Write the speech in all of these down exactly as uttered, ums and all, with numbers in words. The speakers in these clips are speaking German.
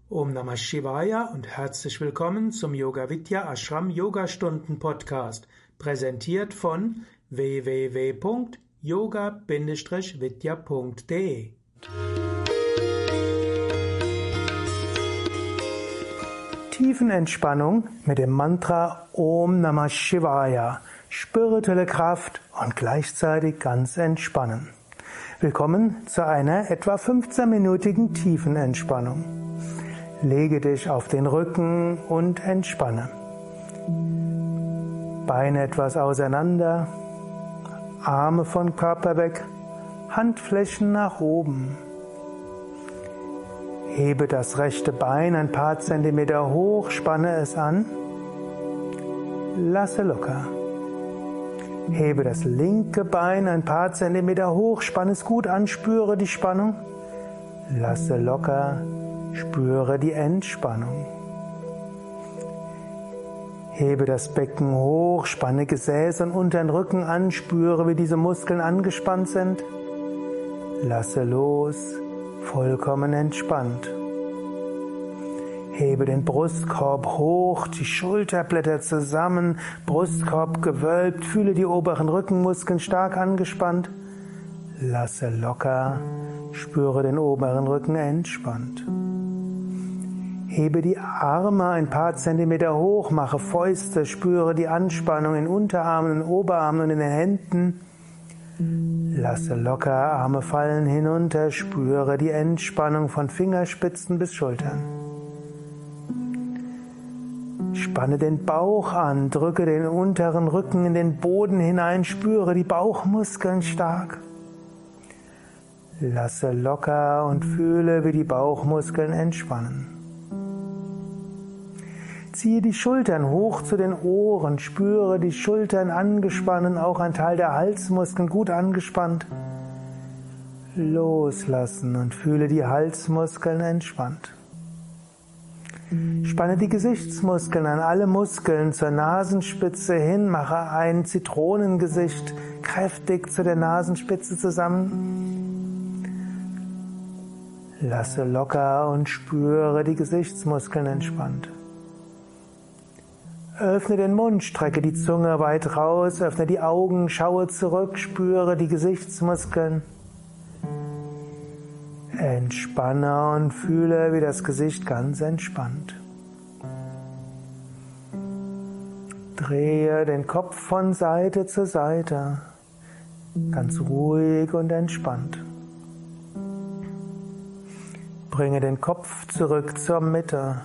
Om Namah Shivaya und herzlich willkommen zum Yoga Vidya Ashram Yogastunden Podcast, präsentiert von w w w punkt yoga Bindestrich vidya punkt de. Tiefenentspannung mit dem Mantra Om Namah Shivaya, spirituelle Kraft und gleichzeitig ganz entspannen. Willkommen zu einer etwa fünfzehnminütigen Tiefenentspannung. Lege dich auf den Rücken und entspanne. Beine etwas auseinander, Arme vom Körper weg, Handflächen nach oben. Hebe das rechte Bein ein paar Zentimeter hoch, spanne es an, lasse locker. Hebe das linke Bein ein paar Zentimeter hoch, spanne es gut an, spüre die Spannung, lasse locker. Spüre die Entspannung. Hebe das Becken hoch, spanne Gesäß und unteren Rücken an, spüre, wie diese Muskeln angespannt sind. Lasse los, vollkommen entspannt. Hebe den Brustkorb hoch, die Schulterblätter zusammen, Brustkorb gewölbt, fühle die oberen Rückenmuskeln stark angespannt. Lasse locker, spüre den oberen Rücken entspannt. Hebe die Arme ein paar Zentimeter hoch, mache Fäuste, spüre die Anspannung in Unterarmen, in Oberarmen und in den Händen. Lasse locker, Arme fallen hinunter, spüre die Entspannung von Fingerspitzen bis Schultern. Spanne den Bauch an, drücke den unteren Rücken in den Boden hinein, spüre die Bauchmuskeln stark. Lasse locker und fühle, wie die Bauchmuskeln entspannen. Ziehe die Schultern hoch zu den Ohren, spüre die Schultern angespannt, auch ein Teil der Halsmuskeln gut angespannt. Loslassen und fühle die Halsmuskeln entspannt. Spanne die Gesichtsmuskeln an, alle Muskeln zur Nasenspitze hin, mache ein Zitronengesicht kräftig zu der Nasenspitze zusammen. Lasse locker und spüre die Gesichtsmuskeln entspannt. Öffne den Mund, strecke die Zunge weit raus, öffne die Augen, schaue zurück, spüre die Gesichtsmuskeln. Entspanne und fühle, wie das Gesicht ganz entspannt. Drehe den Kopf von Seite zu Seite, ganz ruhig und entspannt. Bringe den Kopf zurück zur Mitte.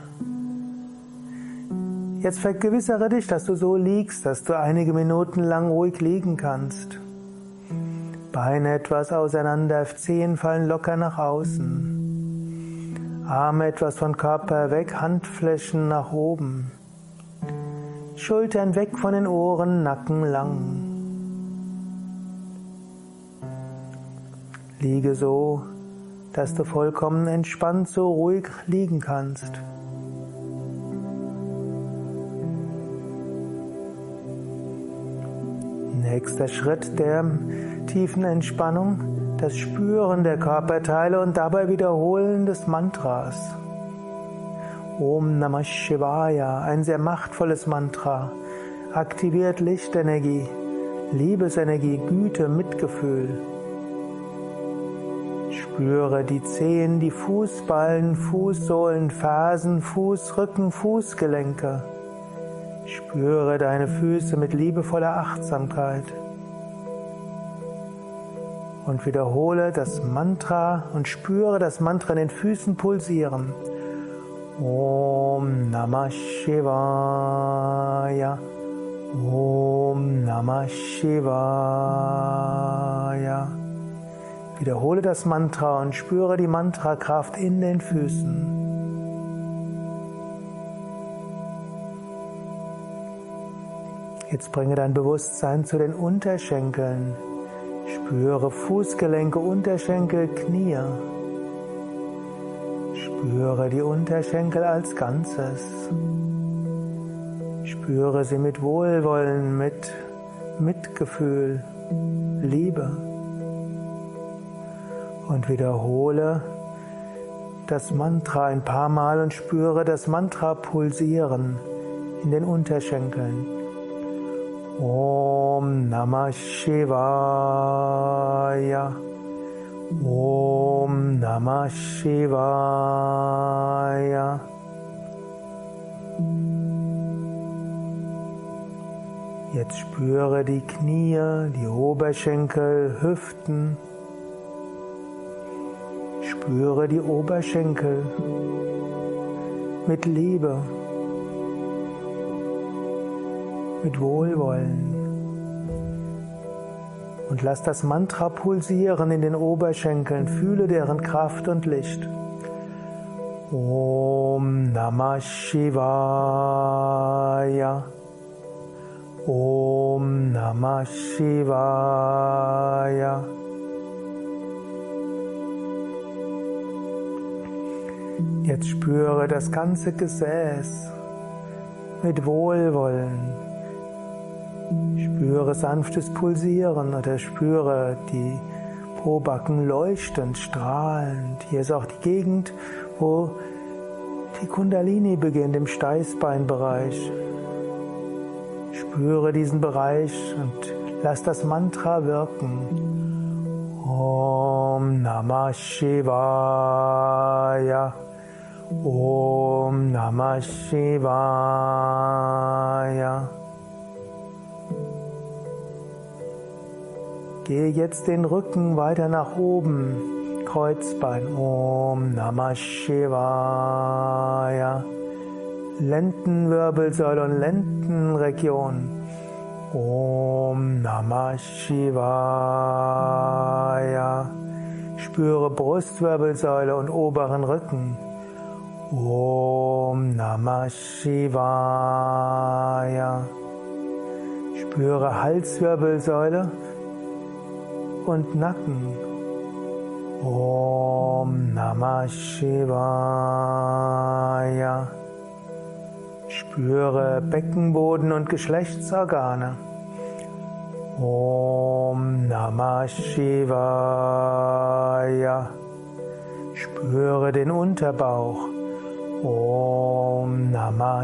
Jetzt vergewissere dich, dass du so liegst, dass du einige Minuten lang ruhig liegen kannst. Beine etwas auseinander, Zehen fallen locker nach außen. Arme etwas vom Körper weg, Handflächen nach oben. Schultern weg von den Ohren, Nacken lang. Liege so, dass du vollkommen entspannt so ruhig liegen kannst. Nächster Schritt der tiefen Entspannung, das Spüren der Körperteile und dabei Wiederholen des Mantras. Om Namah Shivaya, ein sehr machtvolles Mantra, aktiviert Lichtenergie, Liebesenergie, Güte, Mitgefühl. Spüre die Zehen, die Fußballen, Fußsohlen, Fersen, Fußrücken, Fußgelenke. Spüre deine Füße mit liebevoller Achtsamkeit und wiederhole das Mantra und spüre das Mantra in den Füßen pulsieren. Om Namah Shivaya, Om Namah Shivaya. Wiederhole das Mantra und spüre die Mantrakraft in den Füßen. Jetzt bringe dein Bewusstsein zu den Unterschenkeln. Spüre Fußgelenke, Unterschenkel, Knie. Spüre die Unterschenkel als Ganzes. Spüre sie mit Wohlwollen, mit Mitgefühl, Liebe. Und wiederhole das Mantra ein paar Mal und spüre das Mantra pulsieren in den Unterschenkeln. Om Namah Shivaya. Om Namah Shivaya. Jetzt spüre die Knie, die Oberschenkel, Hüften. Spüre die Oberschenkel mit Liebe, mit Wohlwollen. Und lass das Mantra pulsieren in den Oberschenkeln. Fühle deren Kraft und Licht. Om Namah Shivaya. Om Namah Shivaya. Jetzt spüre das ganze Gesäß mit Wohlwollen. Spüre sanftes Pulsieren oder spüre die Pobacken leuchtend, strahlend. Hier ist auch die Gegend, wo die Kundalini beginnt, im Steißbeinbereich. Spüre diesen Bereich und lass das Mantra wirken. Om Namah Shivaya. Om Namah Shivaya. Gehe jetzt den Rücken weiter nach oben. Kreuzbein. Om Namah Shivaya. Lendenwirbelsäule und Lendenregion. Om Namah Shivaya. Spüre Brustwirbelsäule und oberen Rücken. Om Namah Shivaya. Spüre Halswirbelsäule und Nacken. Om Namah Shivaya. Spüre Beckenboden und Geschlechtsorgane. Om Namah Shivaya. Spüre den Unterbauch. Om Namah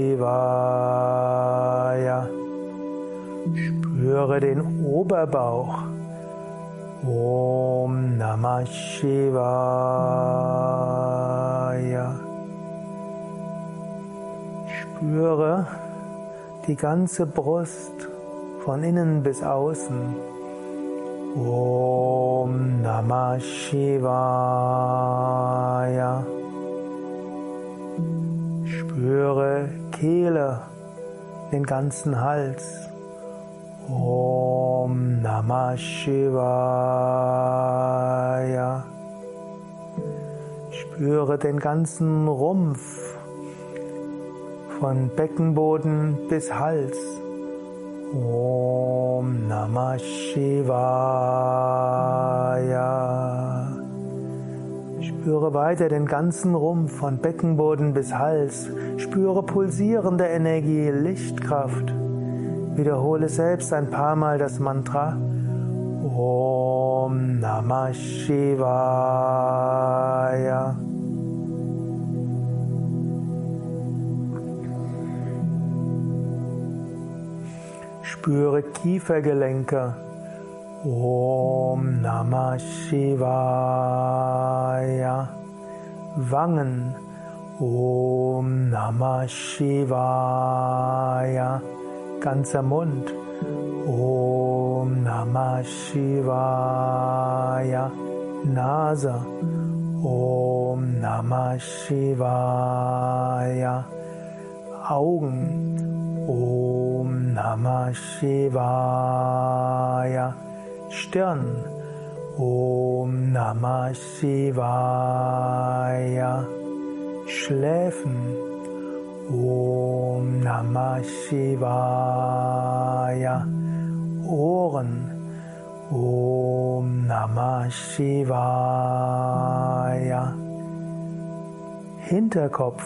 Shivaya. Spüre den Oberbauch. Om Namah Shivaya. Spüre die ganze Brust von innen bis außen. Om Namah Shivaya. Spüre Kehle, den ganzen Hals. Om Namah Shivaya. Spüre den ganzen Rumpf von Beckenboden bis Hals. Om Namah Shivaya. Spüre weiter den ganzen Rumpf von Beckenboden bis Hals. Spüre pulsierende Energie, Lichtkraft. Wiederhole selbst ein paar Mal das Mantra. Om Namah Shivaya. Spüre Kiefergelenke. Om Namah Shivaya. Wangen. Om Namah Shivaya. Ganzer Mund. Om Namah Shivaya. Nase. Om Namah Shivaya. Augen. Om Namah Shivaya. Stirn. Om Namah Shivaya. Schläfen. Om Namah Shivaya. Ohren. Om Namah Shivaya. Hinterkopf.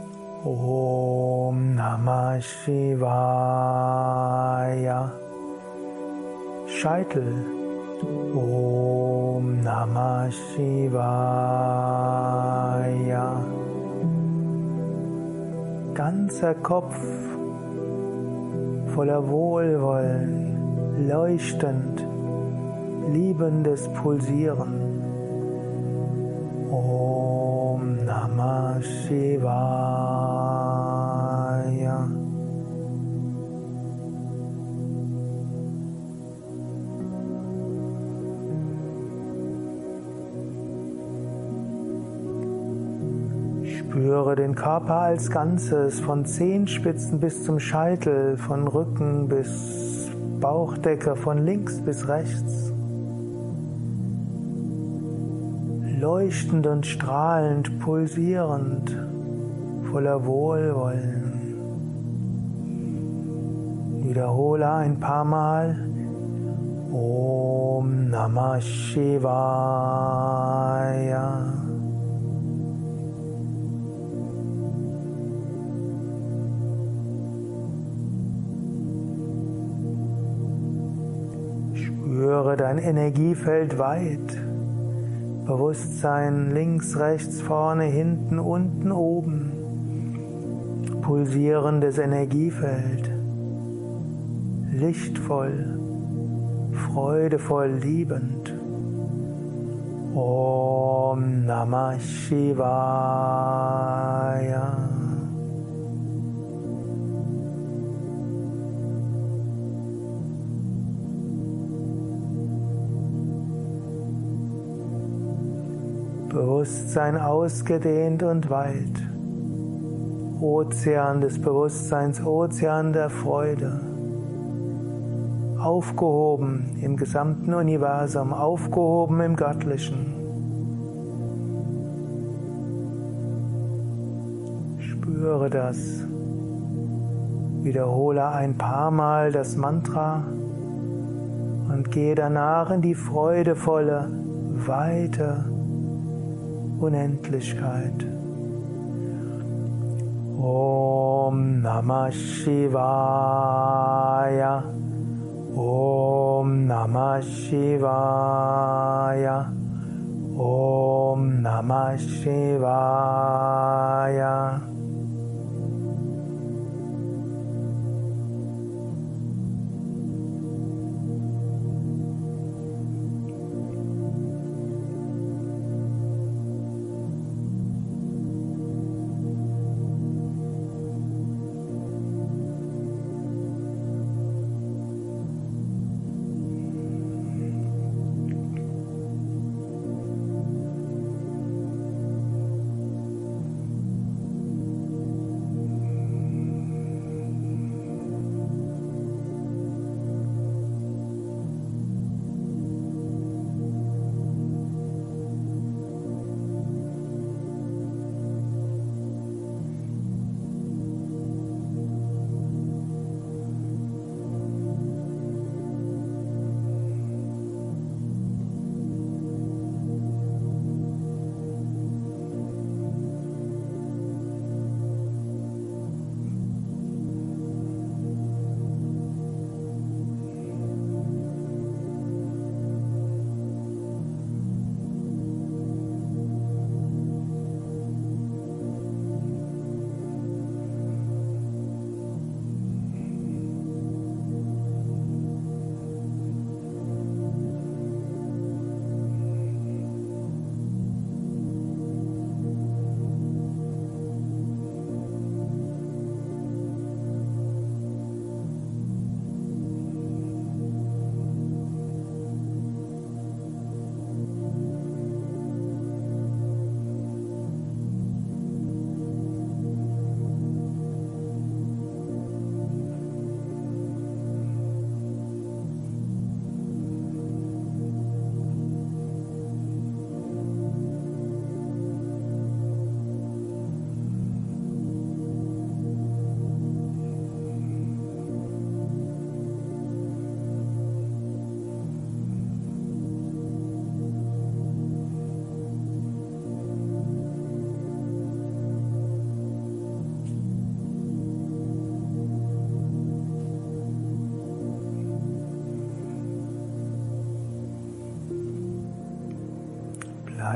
Om Namah Shivaya. Scheitel. Om Namah Shivaya. Ganzer Kopf voller Wohlwollen, leuchtend, liebendes Pulsieren. Om Namah Shivaya. Spüre den Körper als Ganzes, von Zehenspitzen bis zum Scheitel, von Rücken bis Bauchdecke, von links bis rechts. Leuchtend und strahlend, pulsierend, voller Wohlwollen. Wiederhole ein paar Mal. Om Namah Shivaya. Spüre dein Energiefeld weit. Bewusstsein links, rechts, vorne, hinten, unten, oben. Pulsierendes Energiefeld. Lichtvoll, freudevoll, liebend. Om Namah Shivaya. Bewusstsein ausgedehnt und weit. Ozean des Bewusstseins, Ozean der Freude. Aufgehoben im gesamten Universum, aufgehoben im Göttlichen. Spüre das. Wiederhole ein paar Mal das Mantra und gehe danach in die freudevolle, weite Unendlichkeit. Om Namah Shivaya. Om Namah Shivaya. Om Namah Shivaya.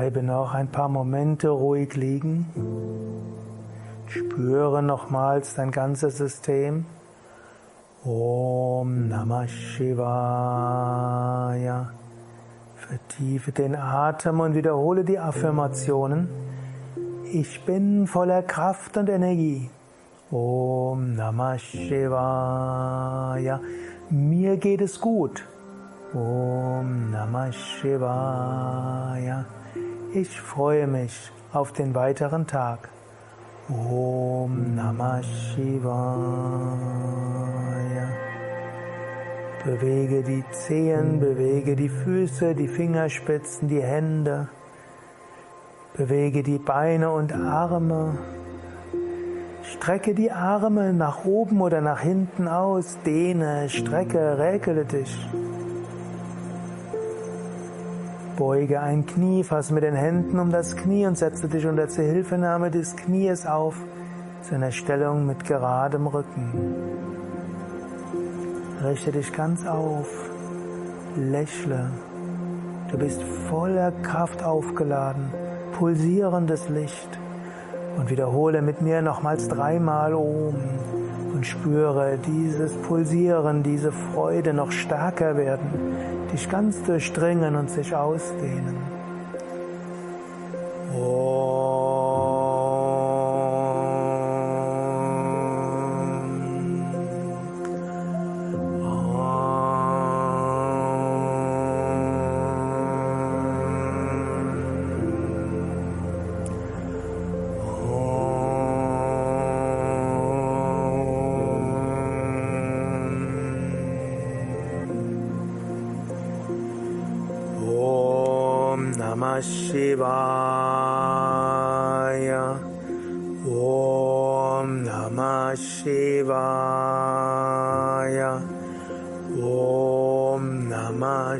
Bleibe noch ein paar Momente ruhig liegen. Spüre nochmals dein ganzes System. Om Namah Shivaya. Vertiefe den Atem und wiederhole die Affirmationen. Ich bin voller Kraft und Energie. Om Namah Shivaya. Mir geht es gut. Om Namah Shivaya. Ich freue mich auf den weiteren Tag. Om Namah Shivaya. Bewege die Zehen, bewege die Füße, die Fingerspitzen, die Hände. Bewege die Beine und Arme. Strecke die Arme nach oben oder nach hinten aus. Dehne, strecke, räkele dich. Beuge ein Knie, fasse mit den Händen um das Knie und setze dich unter Zuhilfenahme des Knies auf zu einer Stellung mit geradem Rücken. Richte dich ganz auf, lächle. Du bist voller Kraft aufgeladen, pulsierendes Licht. Und wiederhole mit mir nochmals dreimal Om und spüre dieses Pulsieren, diese Freude noch stärker werden, dich ganz durchdringen und sich ausdehnen. Om. Namah Shivaya. Om Namah Shivaya. Om Namah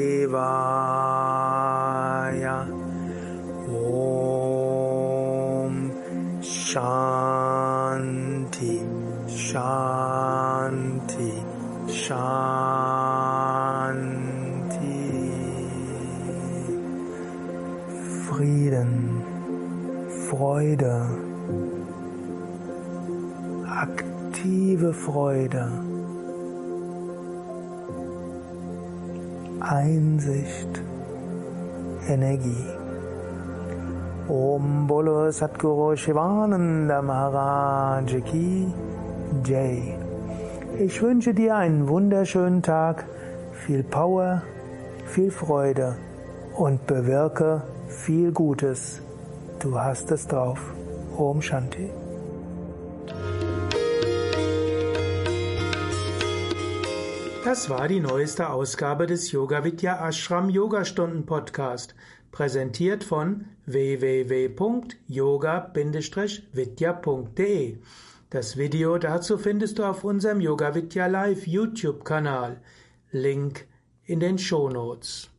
Shivaya. Om Shanti, Shanti, Shanti. Frieden, Freude, aktive Freude, Einsicht, Energie. Om Bolo Satguru Shivananda Maharaj Ki Jai. Ich wünsche dir einen wunderschönen Tag, viel Power, viel Freude und bewirke viel Gutes. Du hast es drauf. Om Shanti. Das war die neueste Ausgabe des Yoga Vidya Ashram Yogastunden Podcast, präsentiert von w w w punkt yoga vidya punkt de. Das Video dazu findest du auf unserem Yoga Vidya Live YouTube Kanal. Link in den Shownotes.